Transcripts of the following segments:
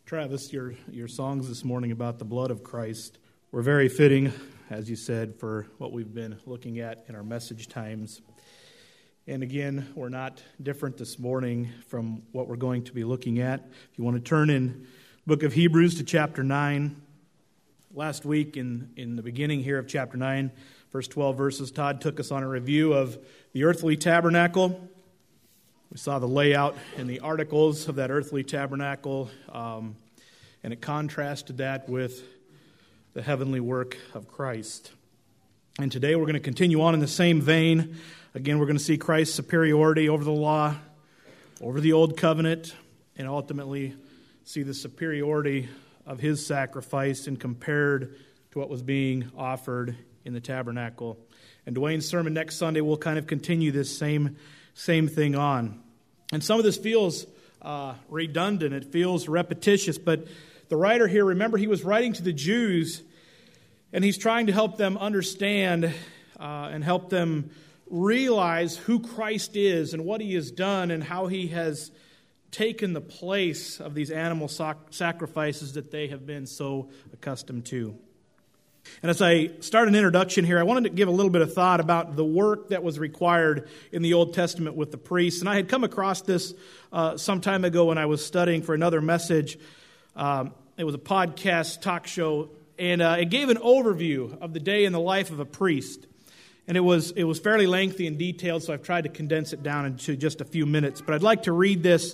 Travis, your songs this morning about the blood of Christ were very fitting, as you said, for what we've been looking at in our message times. And again, we're not different this morning from what we're going to be looking at. If you want to turn in the book of Hebrews to chapter 9. Last week in the beginning here of chapter 9, first 12 verses, Todd took us on a review of the earthly tabernacle. We saw the layout and the articles of that earthly tabernacle, and it contrasted that with the heavenly work of Christ. And today we're going to continue on in the same vein. Again, we're going to see Christ's superiority over the law, over the old covenant, and ultimately see the superiority of his sacrifice and compared to what was being offered in the tabernacle. And Dwayne's sermon next Sunday will kind of continue this same thing on. And some of this feels redundant, it feels repetitious, but the writer here, remember, he was writing to the Jews, and he's trying to help them understand and help them realize who Christ is and what he has done and how he has taken the place of these animal sacrifices that they have been so accustomed to. And as I start an introduction here, I wanted to give a little bit of thought about the work that was required in the Old Testament with the priests. And I had come across this some time ago when I was studying for another message. It was a podcast talk show, and it gave an overview of the day in the life of a priest. And it was fairly lengthy and detailed, so I've tried to condense it down into just a few minutes. But I'd like to read this.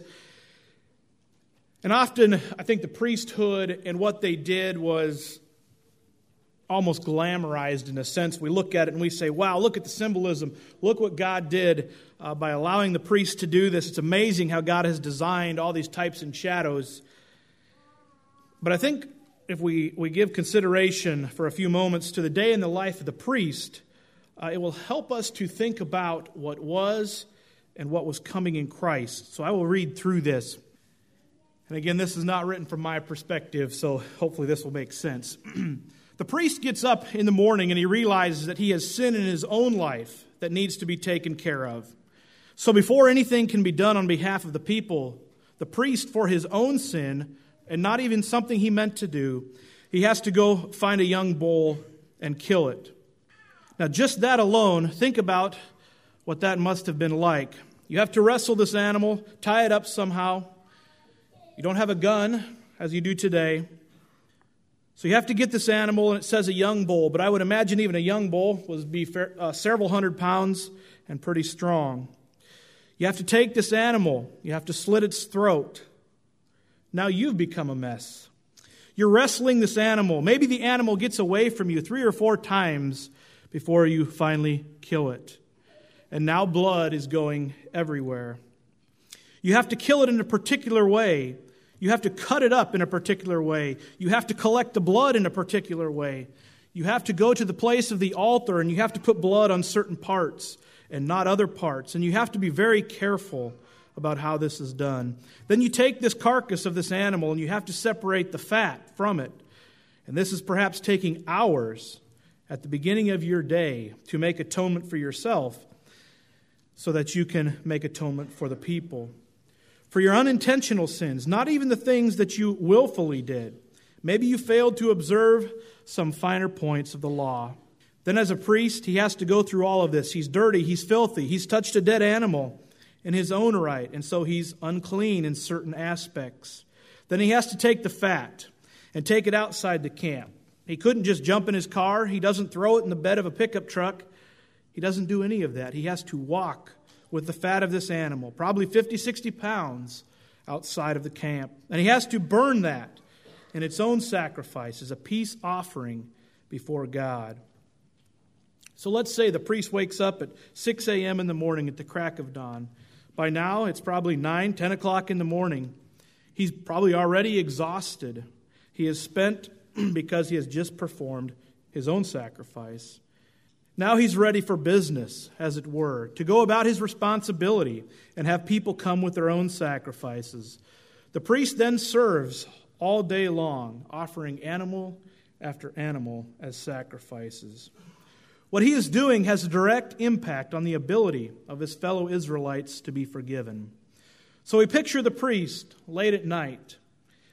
And often, I think the priesthood and what they did was almost glamorized in a sense. We look at it and we say, wow, look at the symbolism. Look what God did by allowing the priest to do this. It's amazing how God has designed all these types and shadows. But I think if we give consideration for a few moments to the day in the life of the priest, it will help us to think about what was and what was coming in Christ. So I will read through this. And again, this is not written from my perspective, so hopefully this will make sense. The priest gets up in the morning and he realizes that he has sin in his own life that needs to be taken care of. So before anything can be done on behalf of the people, the priest, for his own sin, and not even something he meant to do, he has to go find a young bull and kill it. Now, just that alone, think about what that must have been like. You have to wrestle this animal, tie it up somehow. You don't have a gun, as you do today. So you have to get this animal, and it says a young bull, but I would imagine even a young bull would be several hundred pounds and pretty strong. You have to take this animal. You have to slit its throat. Now you've become a mess. You're wrestling this animal. Maybe the animal gets away from you 3 or 4 times before you finally kill it. And now blood is going everywhere. You have to kill it in a particular way. You have to cut it up in a particular way. You have to collect the blood in a particular way. You have to go to the place of the altar and you have to put blood on certain parts and not other parts. And you have to be very careful about how this is done. Then you take this carcass of this animal and you have to separate the fat from it. And this is perhaps taking hours at the beginning of your day to make atonement for yourself so that you can make atonement for the people. For your unintentional sins, not even the things that you willfully did. Maybe you failed to observe some finer points of the law. Then as a priest, he has to go through all of this. He's dirty, he's filthy, he's touched a dead animal in his own right, and so he's unclean in certain aspects. Then he has to take the fat and take it outside the camp. He couldn't just jump in his car. He doesn't throw it in the bed of a pickup truck. He doesn't do any of that. He has to walk with the fat of this animal, probably 50, 60 pounds outside of the camp. And he has to burn that in its own sacrifice as a peace offering before God. So let's say the priest wakes up at 6 a.m. in the morning at the crack of dawn. By now, it's probably 9, 10 o'clock in the morning. He's probably already exhausted. He is spent because he has just performed his own sacrifice. Now he's ready for business, as it were, to go about his responsibility and have people come with their own sacrifices. The priest then serves all day long, offering animal after animal as sacrifices. What he is doing has a direct impact on the ability of his fellow Israelites to be forgiven. So we picture the priest late at night.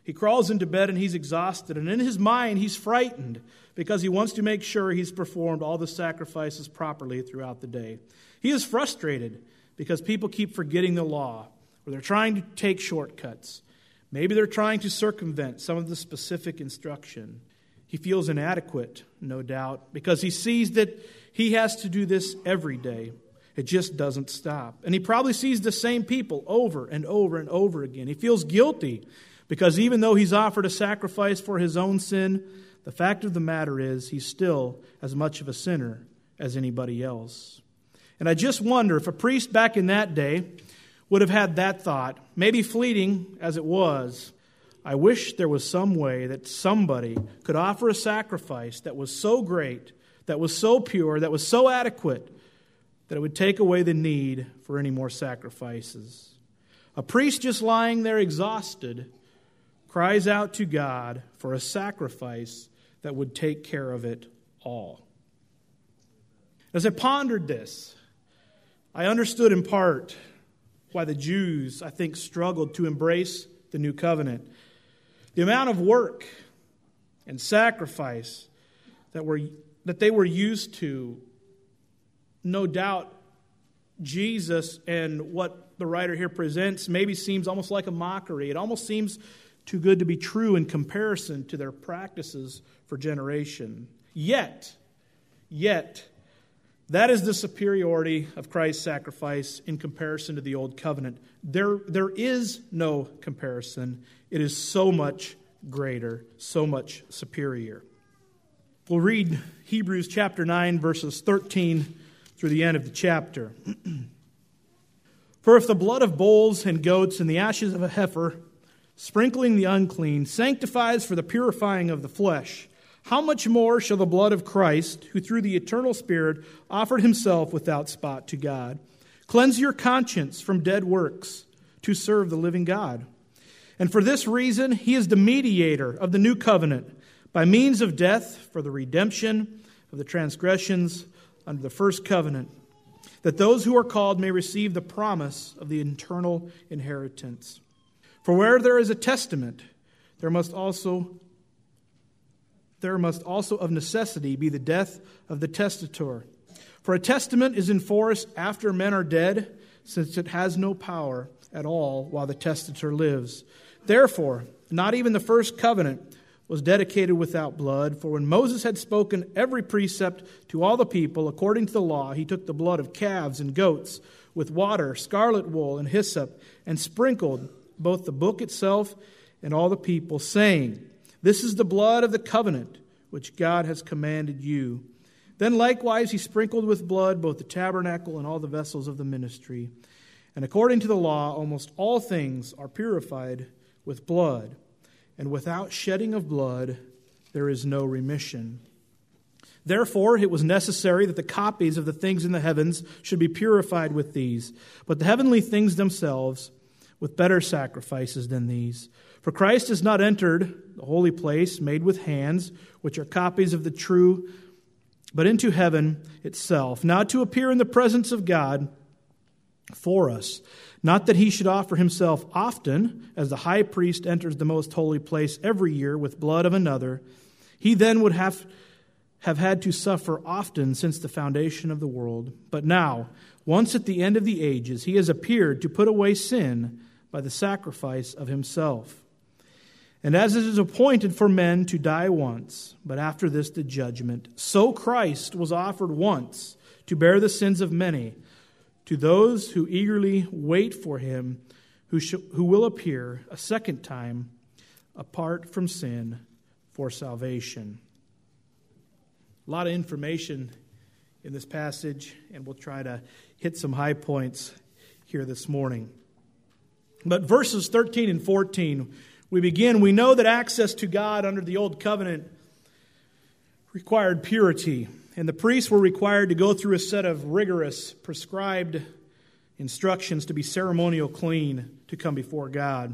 He crawls into bed and he's exhausted. And in his mind, he's frightened because he wants to make sure he's performed all the sacrifices properly throughout the day. He is frustrated because people keep forgetting the law, or they're trying to take shortcuts. Maybe they're trying to circumvent some of the specific instruction. He feels inadequate, no doubt, because he sees that he has to do this every day. It just doesn't stop. And he probably sees the same people over and over and over again. He feels guilty because even though he's offered a sacrifice for his own sin, the fact of the matter is he's still as much of a sinner as anybody else. And I just wonder if a priest back in that day would have had that thought, maybe fleeting as it was. I wish there was some way that somebody could offer a sacrifice that was so great, that was so pure, that was so adequate, that it would take away the need for any more sacrifices. A priest just lying there exhausted cries out to God for a sacrifice that would take care of it all. As I pondered this, I understood in part why the Jews, I think, struggled to embrace the new covenant. The amount of work and sacrifice that they were used to, no doubt Jesus and what the writer here presents maybe seems almost like a mockery. It almost seems too good to be true in comparison to their practices for generation. Yet, that is the superiority of Christ's sacrifice in comparison to the old covenant. There is no comparison. It is so much greater, so much superior. We'll read Hebrews chapter 9, verses 13 through the end of the chapter. For if the blood of bulls and goats and the ashes of a heifer, sprinkling the unclean, sanctifies for the purifying of the flesh, how much more shall the blood of Christ, who through the eternal Spirit offered himself without spot to God, cleanse your conscience from dead works to serve the living God? And for this reason, he is the mediator of the new covenant, by means of death for the redemption of the transgressions under the first covenant, that those who are called may receive the promise of the eternal inheritance. For where there is a testament, there must also of necessity be the death of the testator. For a testament is in force after men are dead, since it has no power at all while the testator lives. Therefore, not even the first covenant was dedicated without blood, for when Moses had spoken every precept to all the people according to the law, he took the blood of calves and goats with water, scarlet wool, and hyssop, and sprinkled both the book itself and all the people, saying, "This is the blood of the covenant which God has commanded you." Then likewise he sprinkled with blood both the tabernacle and all the vessels of the ministry. And according to the law, almost all things are purified with blood, and without shedding of blood there is no remission. Therefore it was necessary that the copies of the things in the heavens should be purified with these, but the heavenly things themselves with better sacrifices than these. For Christ has not entered the holy place made with hands, which are copies of the true, but into heaven itself, now to appear in the presence of God for us. Not that he should offer himself often, as the high priest enters the most holy place every year with blood of another. He then would have had to suffer often since the foundation of the world. But now, once at the end of the ages, he has appeared to put away sin by the sacrifice of himself. And as it is appointed for men to die once, but after this the judgment, so Christ was offered once to bear the sins of many, to those who eagerly wait for him, who will appear a second time apart from sin for salvation. A lot of information in this passage, and we'll try to hit some high points here this morning. But verses 13 and 14, we know that access to God under the Old Covenant required purity, and the priests were required to go through a set of rigorous, prescribed instructions to be ceremonial clean to come before God.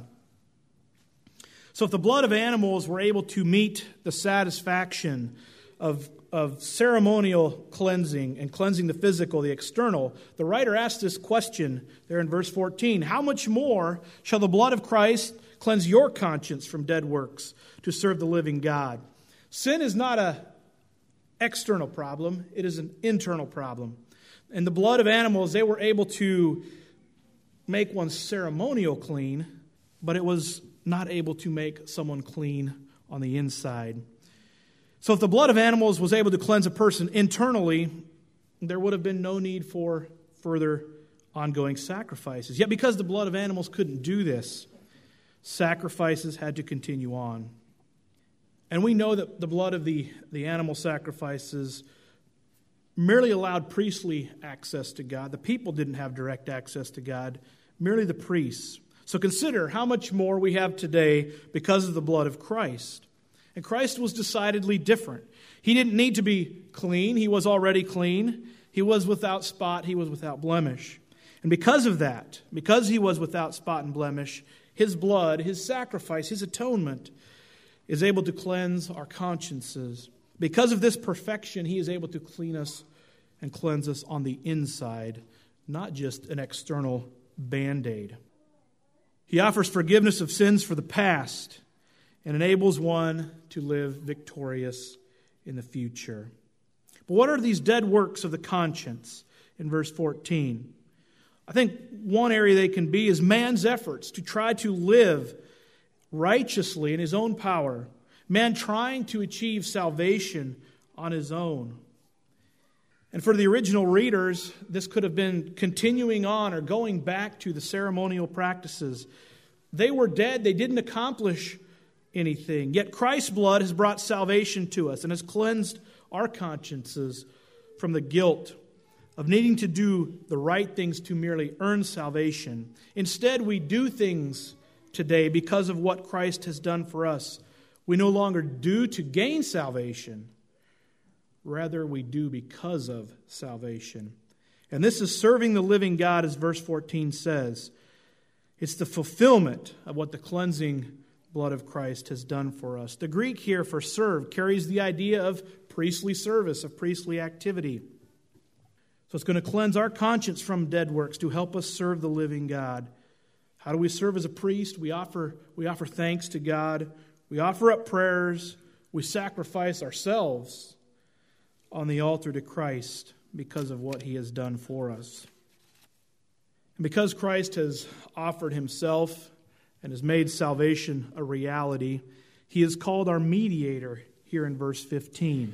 So if the blood of animals were able to meet the satisfaction of ceremonial cleansing and cleansing the physical, the external, the writer asks this question there in verse 14, how much more shall the blood of Christ cleanse your conscience from dead works to serve the living God. Sin is not an external problem. It is an internal problem. And the blood of animals, they were able to make one ceremonial clean, but it was not able to make someone clean on the inside. So if the blood of animals was able to cleanse a person internally, there would have been no need for further ongoing sacrifices. Yet because the blood of animals couldn't do this, sacrifices had to continue on. And we know that the blood of the animal sacrifices merely allowed priestly access to God. The people didn't have direct access to God, merely the priests. So consider how much more we have today because of the blood of Christ. And Christ was decidedly different. He didn't need to be clean. He was already clean. He was without spot. He was without blemish. And because of that, because he was without spot and blemish, his blood, his sacrifice, his atonement is able to cleanse our consciences. Because of this perfection, he is able to clean us and cleanse us on the inside, not just an external Band-Aid. He offers forgiveness of sins for the past and enables one to live victorious in the future. But what are these dead works of the conscience in verse 14? I think one area they can be is man's efforts to try to live righteously in his own power. Man trying to achieve salvation on his own. And for the original readers, this could have been continuing on or going back to the ceremonial practices. They were dead. They didn't accomplish anything. Yet Christ's blood has brought salvation to us and has cleansed our consciences from the guilt of needing to do the right things to merely earn salvation. Instead, we do things today because of what Christ has done for us. We no longer do to gain salvation. Rather, we do because of salvation. And this is serving the living God, as verse 14 says. It's the fulfillment of what the cleansing blood of Christ has done for us. The Greek here for serve carries the idea of priestly service, of priestly activity. So it's going to cleanse our conscience from dead works to help us serve the living God. How do we serve as a priest? We offer thanks to God. We offer up prayers. We sacrifice ourselves on the altar to Christ because of what he has done for us. And because Christ has offered himself and has made salvation a reality, he is called our mediator here in verse 15.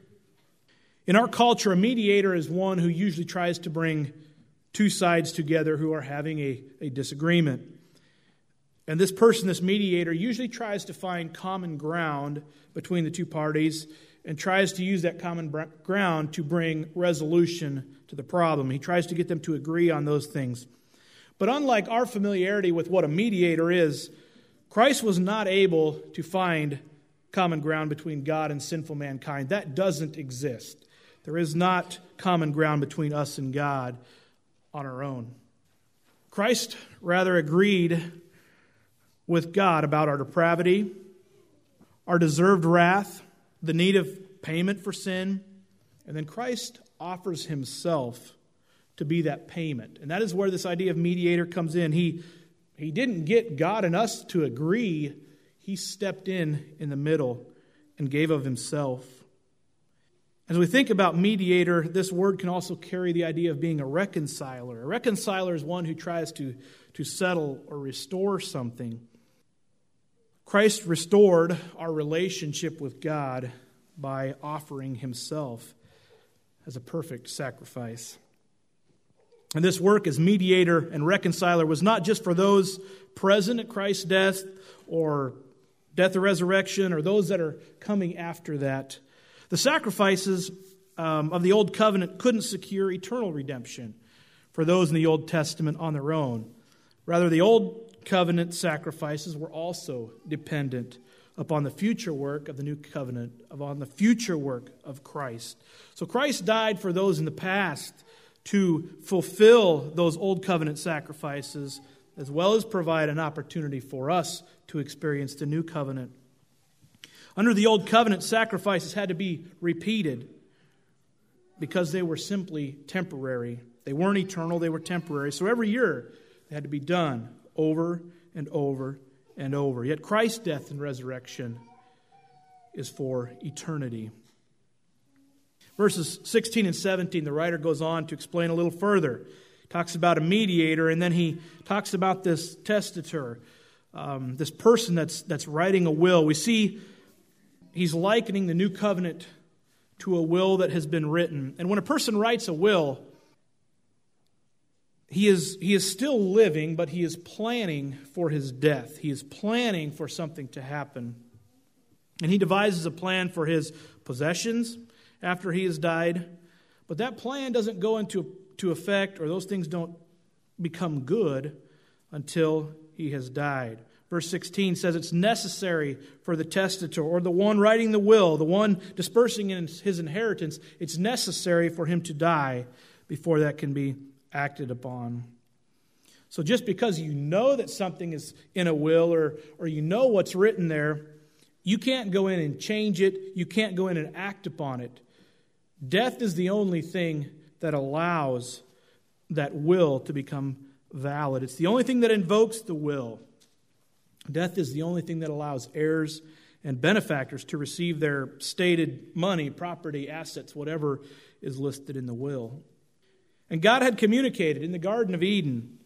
In our culture, a mediator is one who usually tries to bring two sides together who are having a disagreement. And this person, this mediator, usually tries to find common ground between the two parties and tries to use that common ground to bring resolution to the problem. He tries to get them to agree on those things. But unlike our familiarity with what a mediator is, Christ was not able to find common ground between God and sinful mankind. That doesn't exist. There is not common ground between us and God on our own. Christ rather agreed with God about our depravity, our deserved wrath, the need of payment for sin, and then Christ offers himself to be that payment. And that is where this idea of mediator comes in. He didn't get God and us to agree. He stepped in the middle and gave of himself. As we think about mediator, this word can also carry the idea of being a reconciler. A reconciler is one who tries to settle or restore something. Christ restored our relationship with God by offering himself as a perfect sacrifice. And this work as mediator and reconciler was not just for those present at Christ's death or resurrection or those that are coming after that. The sacrifices of the Old Covenant couldn't secure eternal redemption for those in the Old Testament on their own. Rather, the Old Covenant sacrifices were also dependent upon the future work of the New Covenant, upon the future work of Christ. So Christ died for those in the past to fulfill those Old Covenant sacrifices, as well as provide an opportunity for us to experience the New Covenant. Under the Old Covenant, sacrifices had to be repeated because they were simply temporary. They weren't eternal, they were temporary. So every year, they had to be done over and over and over. Yet Christ's death and resurrection is for eternity. Verses 16 and 17, the writer goes on to explain a little further. He talks about a mediator, and then he talks about this testator, this person that's writing a will. We see he's likening the new covenant to a will that has been written. And when a person writes a will, he is still living, but he is planning for his death. He is planning for something to happen. And he devises a plan for his possessions after he has died. But that plan doesn't go into effect, or those things don't become good until he has died. Verse 16 says it's necessary for the testator, or the one writing the will, the one dispersing his inheritance, it's necessary for him to die before that can be acted upon. So just because you know that something is in a will, or you know what's written there, you can't go in and change it. You can't go in and act upon it. Death is the only thing that allows that will to become valid. It's the only thing that invokes the will. Death is the only thing that allows heirs and benefactors to receive their stated money, property, assets, whatever is listed in the will. And God had communicated in the Garden of Eden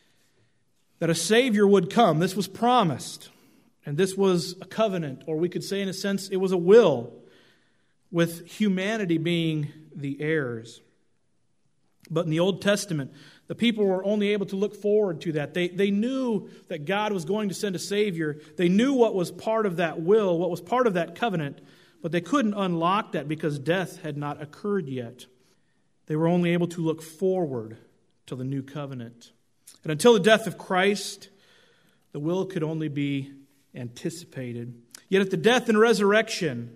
that a Savior would come. This was promised. And this was a covenant, or we could say in a sense it was a will, with humanity being the heirs. But in the Old Testament, the people were only able to look forward to that. They knew that God was going to send a Savior. They knew what was part of that will, what was part of that covenant, but they couldn't unlock that because death had not occurred yet. They were only able to look forward to the new covenant. And until the death of Christ, the will could only be anticipated. Yet at the death and resurrection,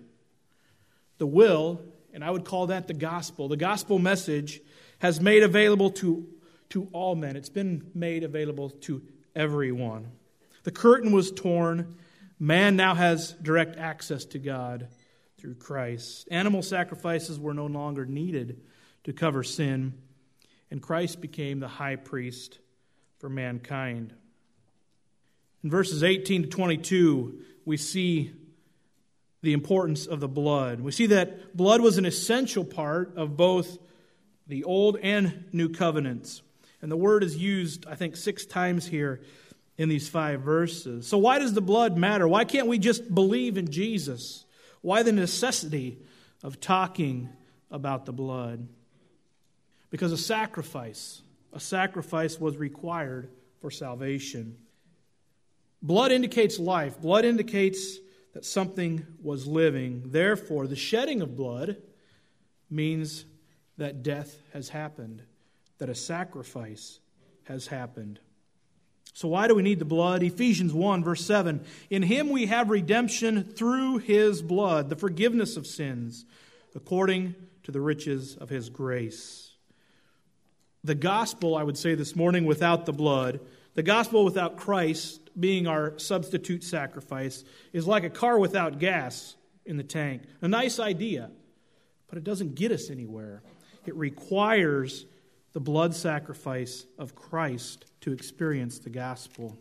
the will, and I would call that the gospel message, has made available to all men. It's been made available to everyone. The curtain was torn. Man now has direct access to God through Christ. Animal sacrifices were no longer needed to cover sin, and Christ became the high priest for mankind. In verses 18 to 22, we see the importance of the blood. We see that blood was an essential part of both the Old and New Covenants. And the word is used, I think, 6 times here in these 5 verses. So why does the blood matter? Why can't we just believe in Jesus? Why the necessity of talking about the blood? Because a sacrifice was required for salvation. Blood indicates life. Blood indicates that something was living. Therefore, the shedding of blood means that death has happened, that a sacrifice has happened. So why do we need the blood? Ephesians 1, verse 7, in Him we have redemption through His blood, the forgiveness of sins, according to the riches of His grace. The gospel, I would say this morning, without the blood, the gospel without Christ being our substitute sacrifice, is like a car without gas in the tank. A nice idea, but it doesn't get us anywhere. It requires the blood sacrifice of Christ to experience the gospel.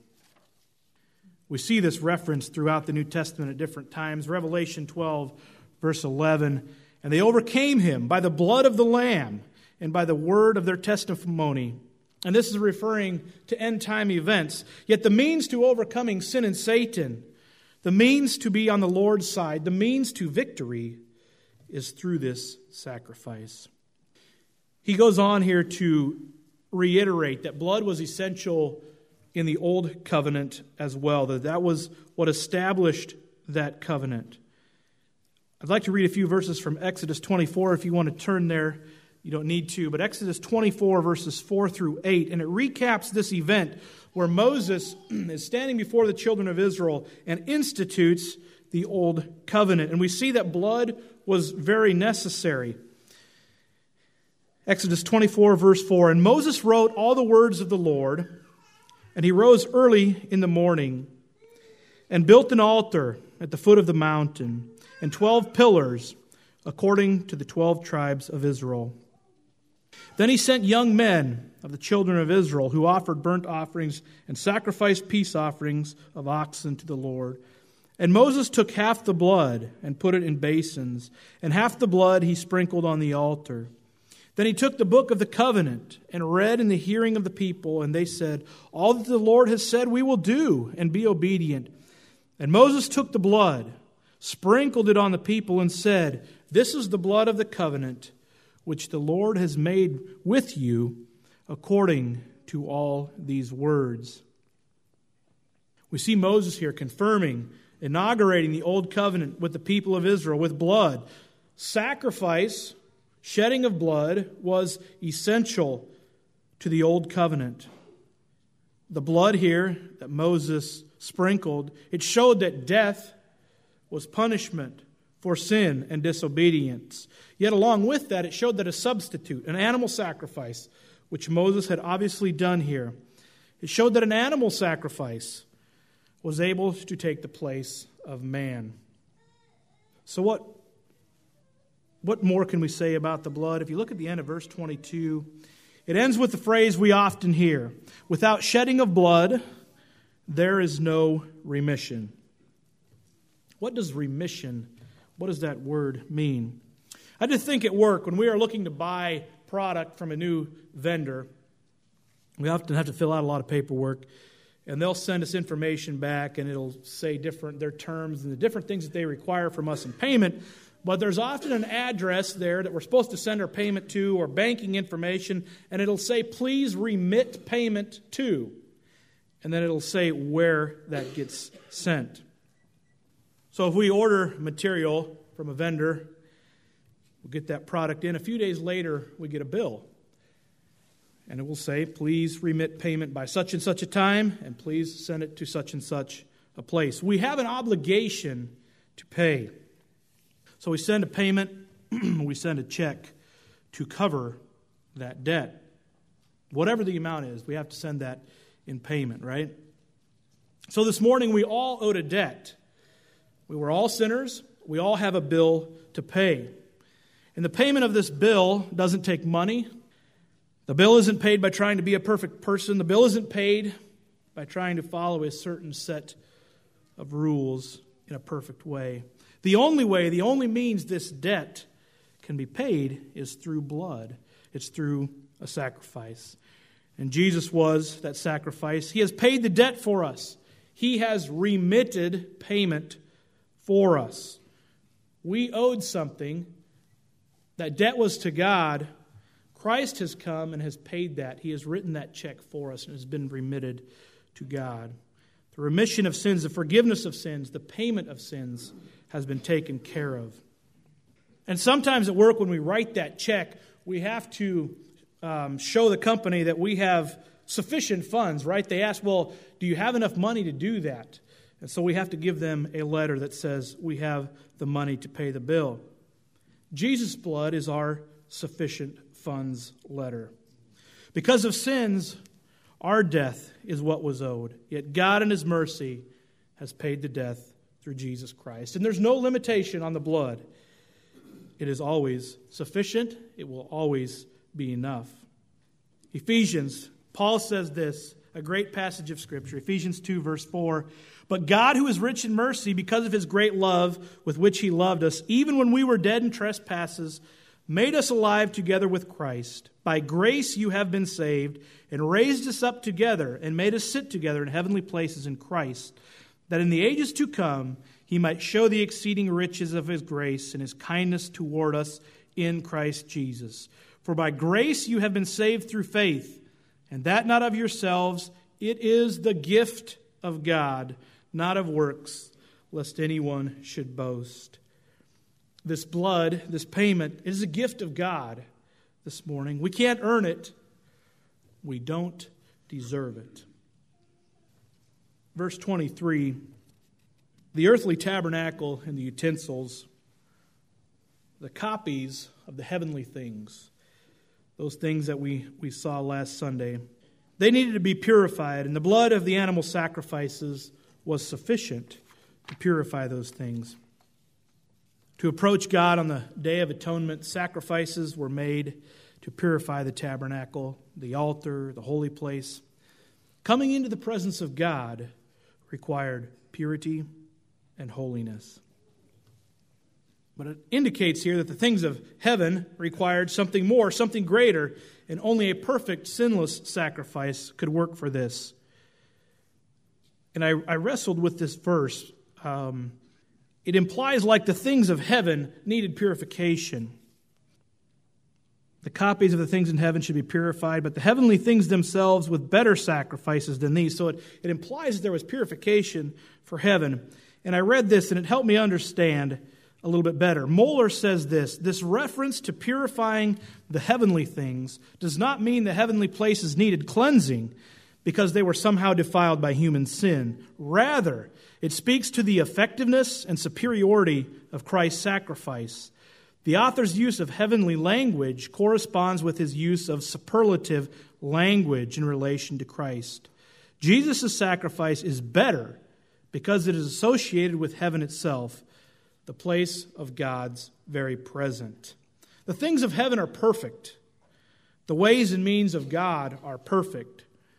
We see this reference throughout the New Testament at different times. Revelation 12, verse 11, and they overcame Him by the blood of the Lamb and by the word of their testimony. And this is referring to end-time events. Yet the means to overcoming sin and Satan, the means to be on the Lord's side, the means to victory is through this sacrifice. He goes on here to reiterate that blood was essential in the Old Covenant as well, that was what established that covenant. I'd like to read a few verses from Exodus 24 if you want to turn there. You don't need to, but Exodus 24, verses 4 through 8, and it recaps this event where Moses is standing before the children of Israel and institutes the Old Covenant. And we see that blood was very necessary. Exodus 24, verse 4, and Moses wrote all the words of the Lord, and he rose early in the morning and built an altar at the foot of the mountain and 12 pillars according to the 12 tribes of Israel. Then he sent young men of the children of Israel who offered burnt offerings and sacrificed peace offerings of oxen to the Lord. And Moses took half the blood and put it in basins, and half the blood he sprinkled on the altar. Then he took the book of the covenant and read in the hearing of the people, and they said, "All that the Lord has said we will do, and be obedient." And Moses took the blood, sprinkled it on the people, and said, "This is the blood of the covenant, which the Lord has made with you according to all these words." We see Moses here confirming, inaugurating the old covenant with the people of Israel with blood. Sacrifice, shedding of blood, was essential to the old covenant. The blood here that Moses sprinkled, it showed that death was punishment for sin and disobedience. Yet along with that, it showed that a substitute, an animal sacrifice, which Moses had obviously done here, it showed that an animal sacrifice was able to take the place of man. So what more can we say about the blood? If you look at the end of verse 22, it ends with the phrase we often hear, "Without shedding of blood, there is no remission." What does remission, what does that word mean? I just think at work, when we are looking to buy product from a new vendor, we often have to fill out a lot of paperwork, and they'll send us information back, and it'll say their terms and the different things that they require from us in payment. But there's often an address there that we're supposed to send our payment to, or banking information, and it'll say, "Please remit payment to." And then it'll say where that gets sent. So if we order material from a vendor, we'll get that product in. A few days later, we get a bill. And it will say, "Please remit payment by such and such a time, and please send it to such and such a place." We have an obligation to pay. So we send a payment, we send a check to cover that debt. Whatever the amount is, we have to send that in payment, right? So this morning we all owed a debt. We were all sinners. We all have a bill to pay. And the payment of this bill doesn't take money. The bill isn't paid by trying to be a perfect person. The bill isn't paid by trying to follow a certain set of rules in a perfect way. The only means this debt can be paid is through blood. It's through a sacrifice. And Jesus was that sacrifice. He has paid the debt for us. He has remitted payment for us. We owed something. That debt was to God. Christ has come and has paid that. He has written that check for us and has been remitted to God. The remission of sins, the forgiveness of sins, the payment of sins has been taken care of. And sometimes at work when we write that check, we have to show the company that we have sufficient funds, right? They ask, "Well, do you have enough money to do that?" And so we have to give them a letter that says we have the money to pay the bill. Jesus' blood is our sufficient funds letter. Because of sins, our death is what was owed. Yet God in His mercy has paid the death through Jesus Christ. And there's no limitation on the blood. It is always sufficient. It will always be enough. Ephesians, Paul says this, a great passage of Scripture, Ephesians 2, verse 4, "But God, who is rich in mercy, because of His great love with which He loved us, even when we were dead in trespasses, made us alive together with Christ. By grace you have been saved, and raised us up together, and made us sit together in heavenly places in Christ, that in the ages to come He might show the exceeding riches of His grace and His kindness toward us in Christ Jesus. For by grace you have been saved through faith, and that not of yourselves, it is the gift of God, not of works, lest anyone should boast." This blood, this payment, is a gift of God this morning. We can't earn it. We don't deserve it. Verse 23, the earthly tabernacle and the utensils, the copies of the heavenly things, those things that we saw last Sunday, they needed to be purified, and the blood of the animal sacrifices was sufficient to purify those things. To approach God on the Day of Atonement, sacrifices were made to purify the tabernacle, the altar, the holy place. Coming into the presence of God required purity and holiness. But it indicates here that the things of heaven required something more, something greater, and only a perfect, sinless sacrifice could work for this. And I wrestled with this verse. It implies like the things of heaven needed purification. The copies of the things in heaven should be purified, but the heavenly things themselves with better sacrifices than these. So it implies that there was purification for heaven. And I read this, and it helped me understand a little bit better. Moeller says this reference to purifying the heavenly things does not mean the heavenly places needed cleansing because they were somehow defiled by human sin. Rather, it speaks to the effectiveness and superiority of Christ's sacrifice. The author's use of heavenly language corresponds with his use of superlative language in relation to Christ. Jesus' sacrifice is better because it is associated with heaven itself, the place of God's very present. The things of heaven are perfect. The ways and means of God are perfect.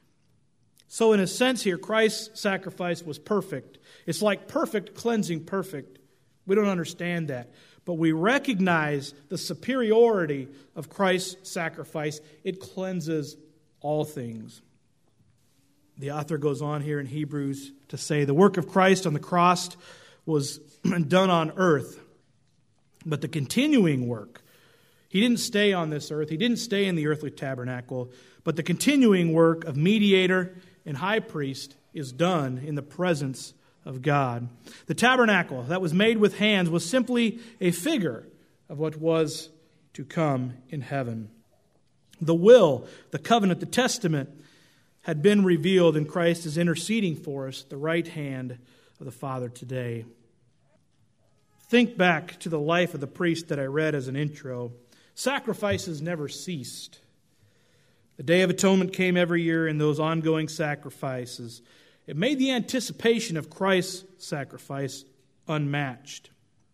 So in a sense here, Christ's sacrifice was perfect. It's like perfect cleansing perfect. We don't understand that. But we recognize the superiority of Christ's sacrifice. It cleanses all things. The author goes on here in Hebrews to say the work of Christ on the cross was done on earth. But the continuing work, he didn't stay on this earth. He didn't stay in the earthly tabernacle. But the continuing work of mediator and high priest is done in the presence of God. The tabernacle that was made with hands was simply a figure of what was to come in heaven. The will, the covenant, the testament had been revealed, and Christ is interceding for us, the right hand of the Father today. Think back to the life of the priest that I read as an intro. Sacrifices never ceased. The Day of Atonement came every year in those ongoing sacrifices. It made the anticipation of Christ's sacrifice unmatched.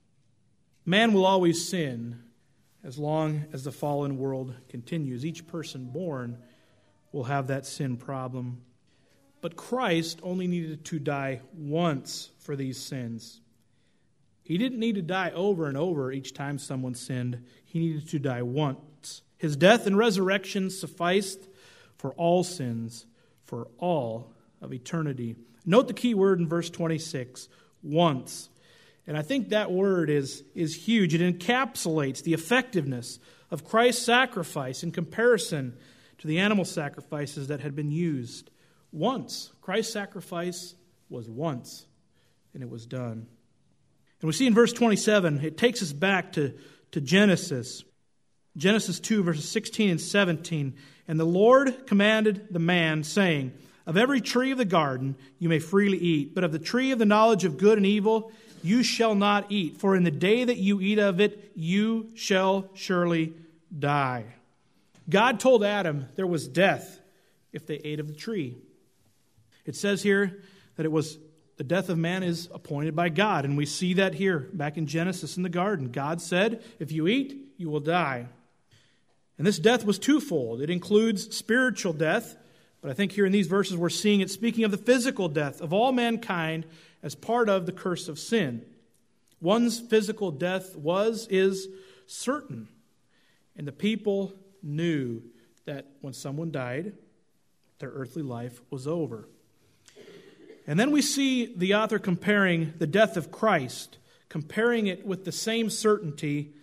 Man will always sin as long as the fallen world continues. Each person born will have that sin problem. But Christ only needed to die once for these sins. He didn't need to die over and over each time someone sinned. He needed to die once. His death and resurrection sufficed for all sins, for all of eternity. Note the key word in verse 26, once. And I think that word is huge. It encapsulates the effectiveness of Christ's sacrifice in comparison to the animal sacrifices that had been used. Once. Christ's sacrifice was once, and it was done. And we see in verse 27, it takes us back to Genesis. Genesis 2, verses 16 and 17. And the Lord commanded the man, saying, of every tree of the garden you may freely eat, but of the tree of the knowledge of good and evil you shall not eat. For in the day that you eat of it, you shall surely die. God told Adam there was death if they ate of the tree. It says here that it was the death of man is appointed by God. And we see that here back in Genesis in the garden. God said, if you eat, you will die. And this death was twofold. It includes spiritual death, but I think here in these verses we're seeing it speaking of the physical death of all mankind as part of the curse of sin. One's physical death is certain. And the people knew that when someone died, their earthly life was over. And then we see the author comparing the death of Christ, comparing it with the same certainty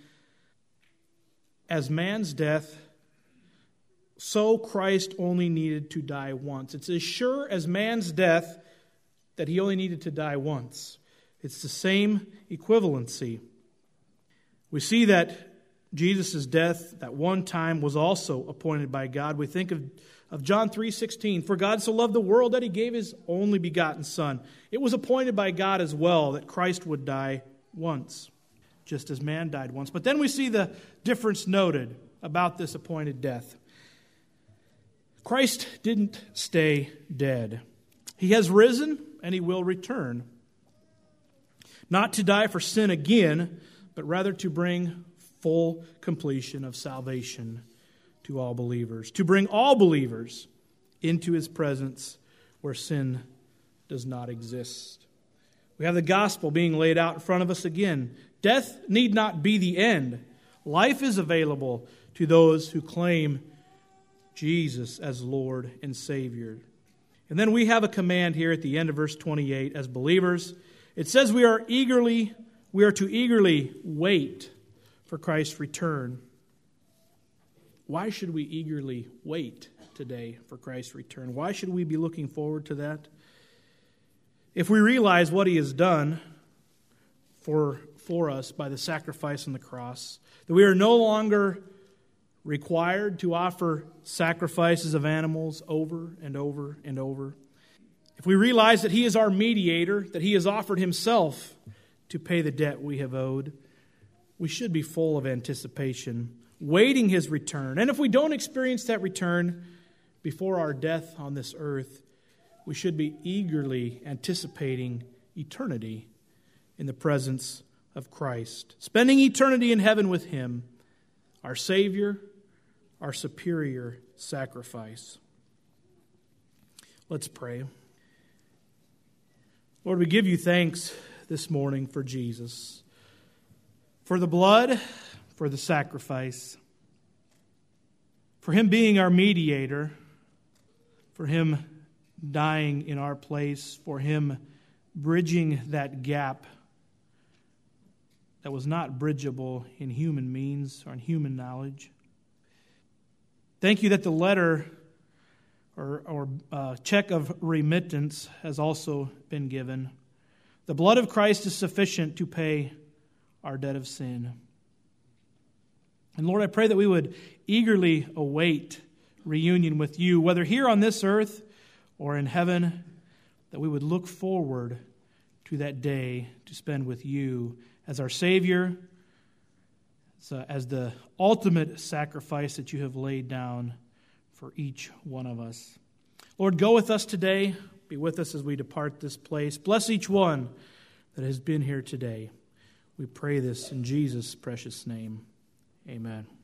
as man's death, so Christ only needed to die once. It's as sure as man's death that he only needed to die once. It's the same equivalency. We see that Jesus' death at one time was also appointed by God. We think of John 3:16. For God so loved the world that he gave his only begotten Son. It was appointed by God as well that Christ would die once, just as man died once. But then we see the difference noted about this appointed death. Christ didn't stay dead. He has risen and he will return. Not to die for sin again, but rather to bring full completion of salvation to all believers, to bring all believers into His presence where sin does not exist. We have the gospel being laid out in front of us again. Death need not be the end. Life is available to those who claim Jesus as Lord and Savior. And then we have a command here at the end of verse 28 as believers. It says we are to eagerly wait for Christ's return. Why should we eagerly wait today for Christ's return? Why should we be looking forward to that? If we realize what He has done for us by the sacrifice on the cross, that we are no longer required to offer sacrifices of animals over and over and over. If we realize that He is our mediator, that He has offered Himself to pay the debt we have owed, we should be full of anticipation, waiting His return. And if we don't experience that return before our death on this earth, we should be eagerly anticipating eternity in the presence of Christ, spending eternity in heaven with Him, our Savior, our superior sacrifice. Let's pray. Lord, we give You thanks this morning for Jesus, for the blood, for the sacrifice, for Him being our mediator, for Him dying in our place, for Him bridging that gap that was not bridgeable in human means or in human knowledge. Thank You that the letter or check of remittance has also been given. The blood of Christ is sufficient to pay our debt of sin. And Lord, I pray that we would eagerly await reunion with You, whether here on this earth or in heaven, that we would look forward to that day to spend with You as our Savior, as the ultimate sacrifice that You have laid down for each one of us. Lord, go with us today. Be with us as we depart this place. Bless each one that has been here today. We pray this in Jesus' precious name. Amen.